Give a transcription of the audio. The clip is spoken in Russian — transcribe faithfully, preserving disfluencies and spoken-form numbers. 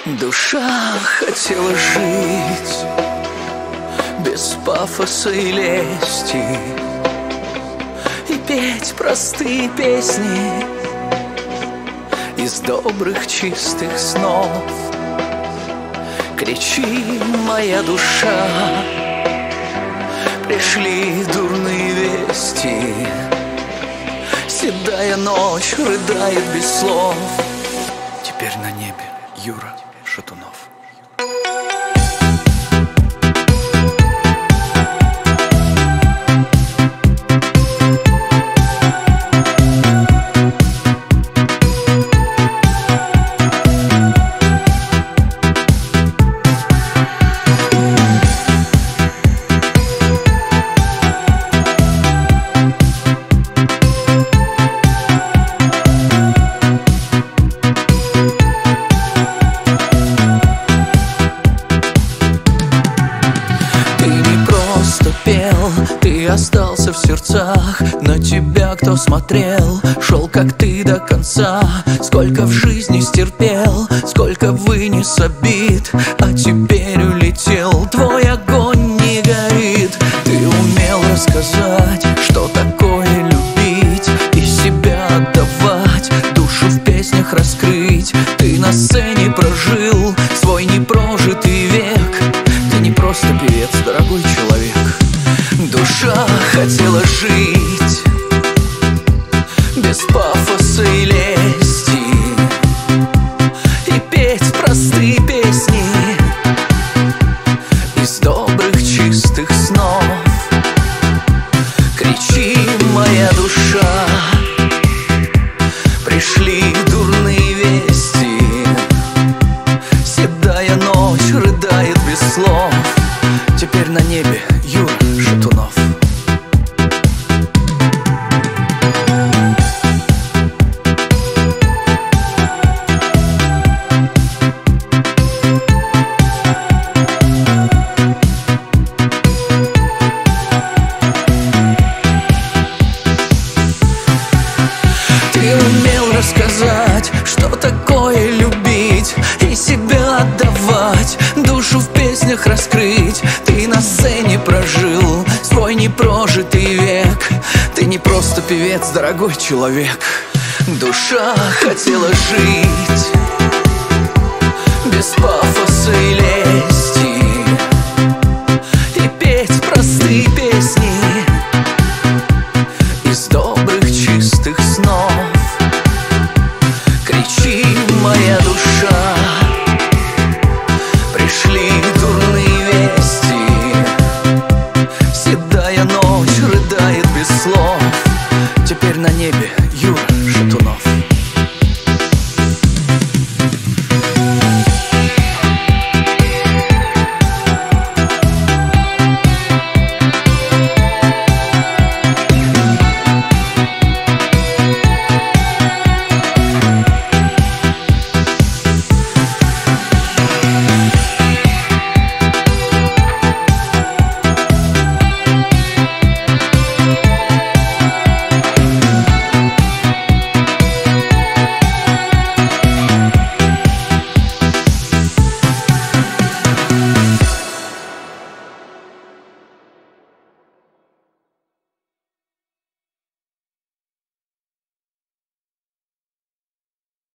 Душа хотела жить без пафоса и лести и петь простые песни из добрых чистых снов. Кричи, моя душа, пришли дурные вести. Седая ночь рыдает без слов. Теперь на небе Юра Шатунов. Ты остался в сердцах, на тебя кто смотрел, шел как ты до конца. Сколько в жизни стерпел, сколько вынес обид, а теперь улетел, твой огонь не горит. Ты умел рассказать, что такое любить и себя отдавать, душу в песнях раскрыть. Ты на сцене прожил свой непрожитый век. Ты не просто певец, дорогой человек. Душа хотела жить без пафоса и лести и петь простые песни из добрых чистых снов. Кричи, моя душа, пришли дурные вести. Седая ночь рыдает без слов. Теперь на небе Юра Шатунов. Ты умел рассказать, что такое любить и себя отдавать, душу в песнях раскрыть. Ты на сцене прожил свой непрожитый век. Ты не просто певец, дорогой человек. Душа хотела жить без пафоса и лести и петь простые песни из добрых чистых снов. Кричи, моя душа, пришли дурные вести. Седая ночь рыдает без слов. Теперь на небе Юра Шатунов.